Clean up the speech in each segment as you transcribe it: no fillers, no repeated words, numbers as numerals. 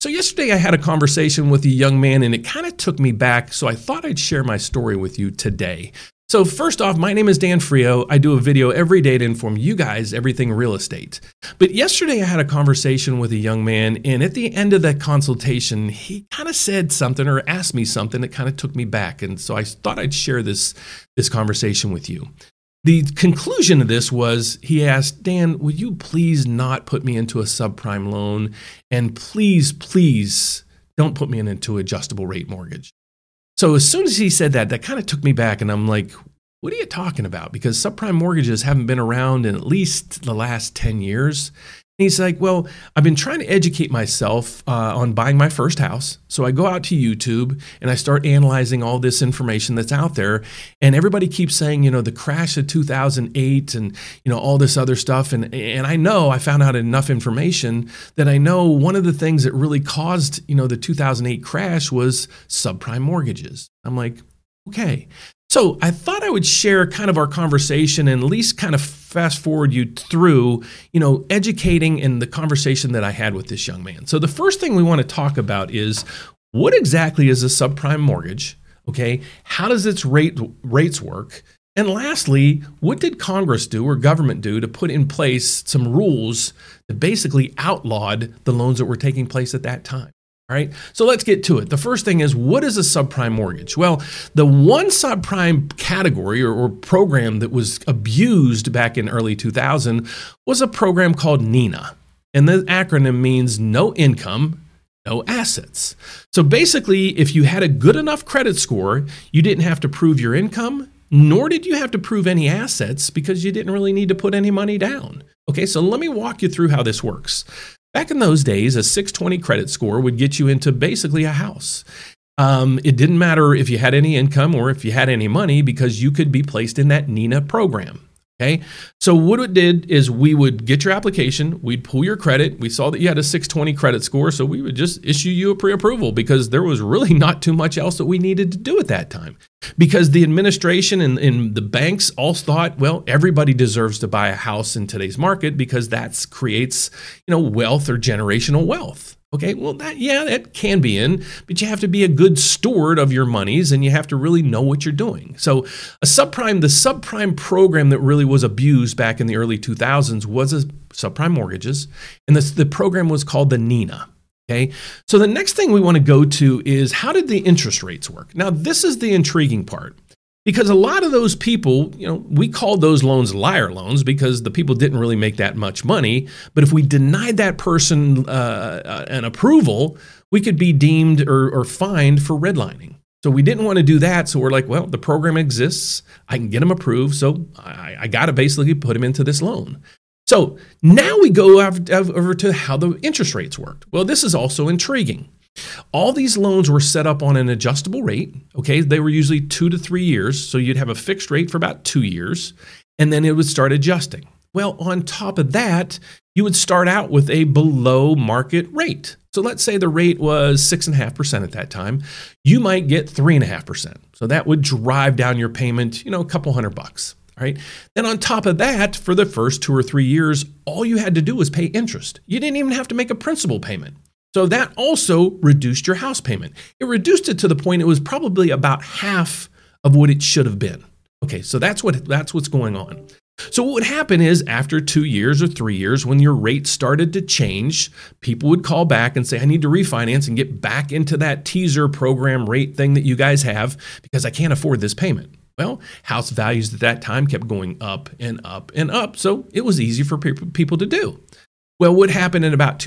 So yesterday I had a conversation with a young man and it kind of took me back. So I thought I'd share my story with you today. So first off, my name is Dan Frio. I do a video every day to inform you guys everything real estate. But yesterday I had a conversation with a young man, and at the end of that consultation, he kind of said something or asked me something that kind of took me back. And so I thought I'd share this conversation with you. The conclusion of this was he asked, Dan, would you please not put me into a subprime loan? And please don't put me into adjustable rate mortgage. So as soon as he said that kind of took me back, and I'm like, what are you talking about? Because subprime mortgages haven't been around in at least the last 10 years. And he's like, well, I've been trying to educate myself on buying my first house. So I go out to YouTube and I start analyzing all this information that's out there. And everybody keeps saying, the crash of 2008 and, all this other stuff. And I found out enough information that I know one of the things that really caused, the 2008 crash was subprime mortgages. I'm like, okay. So I thought I would share kind of our conversation and at least kind of fast forward you through, educating in the conversation that I had with this young man. So the first thing we want to talk about is what exactly is a subprime mortgage? Okay. How does its rates work? And lastly, what did Congress do or government do to put in place some rules that basically outlawed the loans that were taking place at that time? All right, so let's get to it. The first thing is, what is a subprime mortgage? Well, the one subprime category or program that was abused back in early 2000 was a program called NINA. And the acronym means no income, no assets. So basically, if you had a good enough credit score, you didn't have to prove your income, nor did you have to prove any assets because you didn't really need to put any money down. Okay, so let me walk you through how this works. Back in those days, a 620 credit score would get you into basically a house. It didn't matter if you had any income or if you had any money because you could be placed in that NINA program. Okay, so what it did is we would get your application, we'd pull your credit. We saw that you had a 620 credit score, so we would just issue you a pre-approval because there was really not too much else that we needed to do at that time. Because the administration and the banks all thought, well, everybody deserves to buy a house in today's market because that creates, wealth or generational wealth. Okay, well, that can be in, but you have to be a good steward of your monies and you have to really know what you're doing. So the subprime program that really was abused back in the early 2000s was subprime mortgages, and the program was called the NINA. Okay, so the next thing we want to go to is how did the interest rates work? Now, this is the intriguing part. Because a lot of those people, we called those loans liar loans because the people didn't really make that much money. But if we denied that person an approval, we could be deemed or fined for redlining. So we didn't want to do that. So we're like, well, the program exists. I can get them approved. So I got to basically put them into this loan. So now we go over to how the interest rates worked. Well, this is also intriguing. All these loans were set up on an adjustable rate. Okay, they were usually 2 to 3 years. So you'd have a fixed rate for about 2 years, and then it would start adjusting. Well, on top of that, you would start out with a below market rate. So let's say the rate was 6.5% at that time. You might get 3.5%. So that would drive down your payment, a couple $100. Right? Then on top of that, for the first 2 or 3 years, all you had to do was pay interest. You didn't even have to make a principal payment. So that also reduced your house payment. It reduced it to the point it was probably about half of what it should have been. Okay, so that's what's going on. So what would happen is after 2 years or 3 years, when your rate started to change, people would call back and say, I need to refinance and get back into that teaser program rate thing that you guys have because I can't afford this payment. Well, house values at that time kept going up and up and up, so it was easy for people to do. Well, what happened in about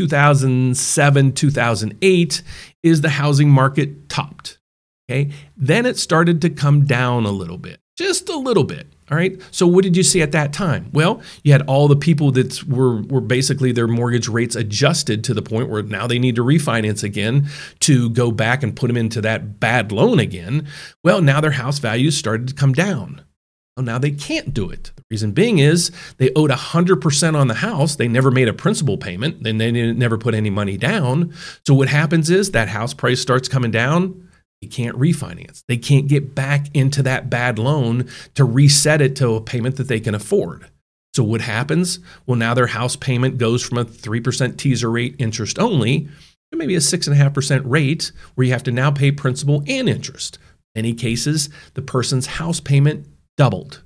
2007, 2008 is the housing market topped. Okay, then it started to come down a little bit, just a little bit. All right. So what did you see at that time? Well, you had all the people that were basically their mortgage rates adjusted to the point where now they need to refinance again to go back and put them into that bad loan again. Well, now their house values started to come down. Well, now they can't do it. The reason being is they owed 100% on the house. They never made a principal payment. Then they never put any money down. So what happens is that house price starts coming down. They can't refinance. They can't get back into that bad loan to reset it to a payment that they can afford. So what happens? Well, now their house payment goes from a 3% teaser rate interest only maybe a 6.5% rate where you have to now pay principal and interest. In many cases, the person's house payment doubled.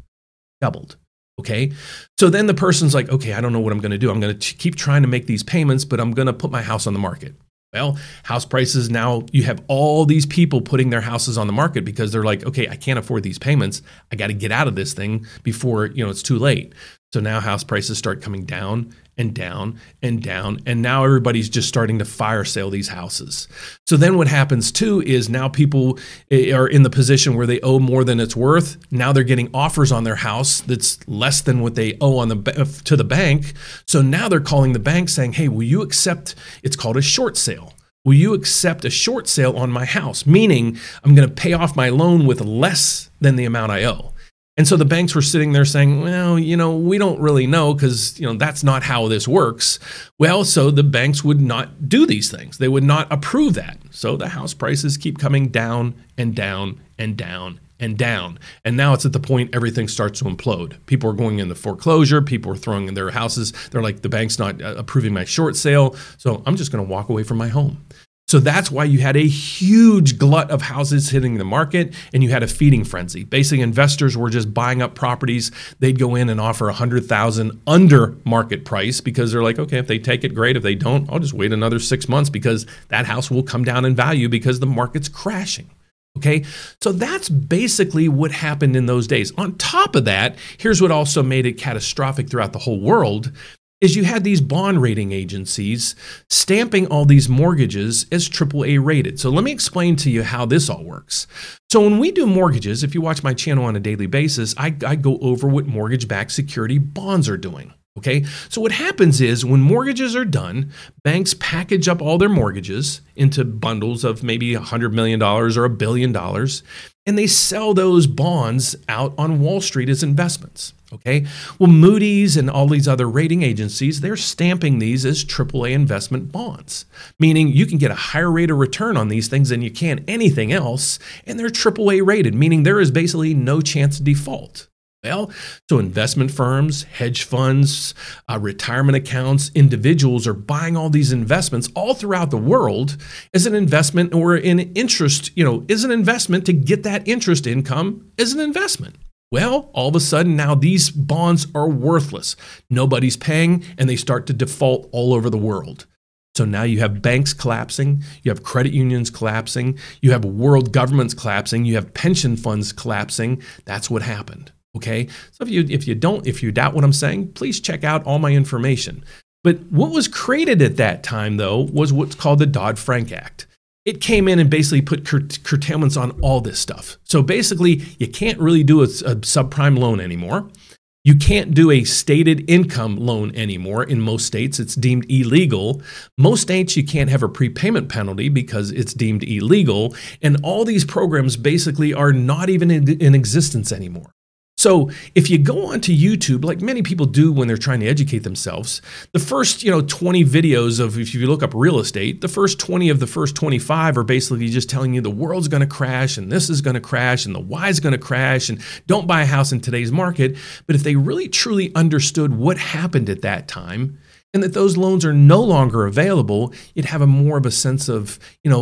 Okay. So then the person's like, okay, I don't know what I'm going to do. I'm going to keep trying to make these payments, but I'm going to put my house on the market. Well, house prices now, you have all these people putting their houses on the market because they're like, okay, I can't afford these payments. I got to get out of this thing before, it's too late. So now house prices start coming down and down and down. And now everybody's just starting to fire sale these houses. So then what happens too is now people are in the position where they owe more than it's worth. Now they're getting offers on their house that's less than what they owe to the bank. So now they're calling the bank saying, hey, will you accept, it's called a short sale. Will you accept a short sale on my house? Meaning I'm going to pay off my loan with less than the amount I owe. And so the banks were sitting there saying, well, we don't really know because, that's not how this works. Well, so the banks would not do these things. They would not approve that. So the house prices keep coming down and down and down and down. And now it's at the point everything starts to implode. People are going into foreclosure. People are throwing in their houses. They're like, the bank's not approving my short sale. So I'm just going to walk away from my home. So that's why you had a huge glut of houses hitting the market and you had a feeding frenzy. Basically, investors were just buying up properties. They'd go in and offer $100,000 under market price because they're like, okay, if they take it, great. If they don't, I'll just wait another 6 months because that house will come down in value because the market's crashing. Okay, so that's basically what happened in those days. On top of that, here's what also made it catastrophic throughout the whole world is you had these bond rating agencies stamping all these mortgages as AAA rated. So let me explain to you how this all works. So when we do mortgages, if you watch my channel on a daily basis, I go over what mortgage-backed security bonds are doing. Okay, so what happens is when mortgages are done, banks package up all their mortgages into bundles of maybe $100 million or $1 billion, and they sell those bonds out on Wall Street as investments. Okay, well, Moody's and all these other rating agencies, they're stamping these as AAA investment bonds, meaning you can get a higher rate of return on these things than you can anything else, and they're AAA rated, meaning there is basically no chance of default. Well, so investment firms, hedge funds, retirement accounts, individuals are buying all these investments all throughout the world as an investment or an interest, is an investment to get that interest income as an investment. Well, all of a sudden now these bonds are worthless. Nobody's paying and they start to default all over the world. So now you have banks collapsing, you have credit unions collapsing, you have world governments collapsing, you have pension funds collapsing. That's what happened. Okay, so if you doubt what I'm saying, please check out all my information. But what was created at that time, though, was what's called the Dodd-Frank Act. It came in and basically put curtailments on all this stuff. So basically, you can't really do a subprime loan anymore. You can't do a stated income loan anymore. In most states, it's deemed illegal. Most states, you can't have a prepayment penalty because it's deemed illegal. And all these programs basically are not even in existence anymore. So if you go onto YouTube, like many people do when they're trying to educate themselves, the first 20 videos of, if you look up real estate, the first 20 of the first 25 are basically just telling you the world's going to crash and this is going to crash and the why is going to crash and don't buy a house in today's market. But if they really truly understood what happened at that time and that those loans are no longer available, you'd have a more of a sense of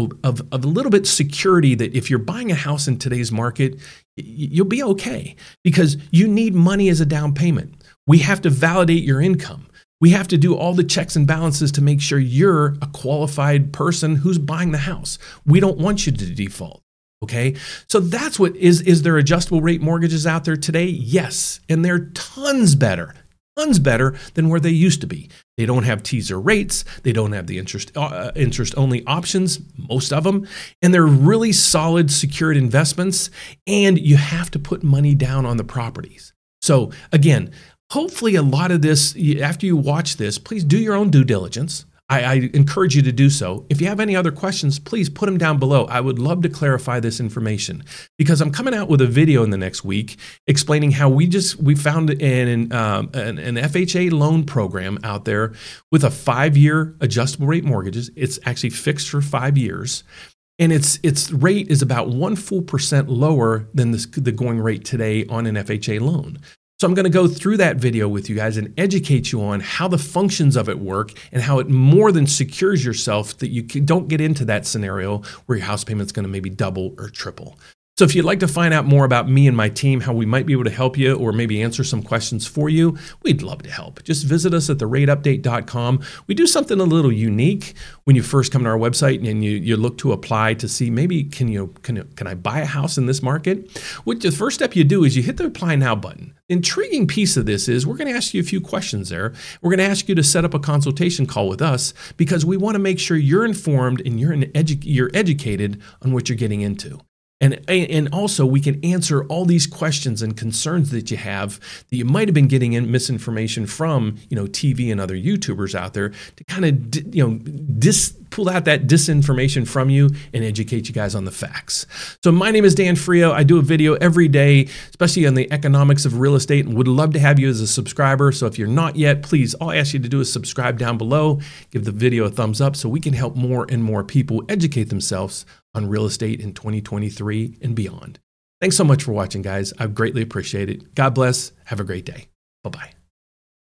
a little bit security that if you're buying a house in today's market, you'll be okay because you need money as a down payment. We have to validate your income. We have to do all the checks and balances to make sure you're a qualified person who's buying the house. We don't want you to default. Okay, so that's what is there adjustable rate mortgages out there today? Yes, and they're tons better than where they used to be. They don't have teaser rates. They don't have the interest-only options, most of them. And they're really solid, secured investments. And you have to put money down on the properties. So again, hopefully a lot of this, after you watch this, please do your own due diligence. I encourage you to do so. If you have any other questions, please put them down below. I would love to clarify this information because I'm coming out with a video in the next week explaining how we found an FHA loan program out there with a 5-year adjustable rate mortgages. It's actually fixed for 5 years. And its rate is about 1 full % lower than the going rate today on an FHA loan. So I'm going to go through that video with you guys and educate you on how the functions of it work and how it more than secures yourself that you don't get into that scenario where your house payment's going to maybe double or triple. So if you'd like to find out more about me and my team, how we might be able to help you or maybe answer some questions for you, we'd love to help. Just visit us at therateupdate.com. We do something a little unique when you first come to our website and you look to apply to see maybe can I buy a house in this market? The first step you do is you hit the Apply Now button. Intriguing piece of this is we're going to ask you a few questions there. We're going to ask you to set up a consultation call with us because we want to make sure you're informed and you're educated on what you're getting into. And also we can answer all these questions and concerns that you have that you might have been getting misinformation from, TV and other YouTubers out there to kind of, pull out that disinformation from you and educate you guys on the facts. So my name is Dan Frio. I do a video every day, especially on the economics of real estate, and would love to have you as a subscriber. So if you're not yet, please, all I ask you to do is subscribe down below, give the video a thumbs up so we can help more and more people educate themselves on real estate in 2023 and beyond. Thanks so much for watching, guys. I greatly appreciate it. God bless. Have a great day. Bye-bye.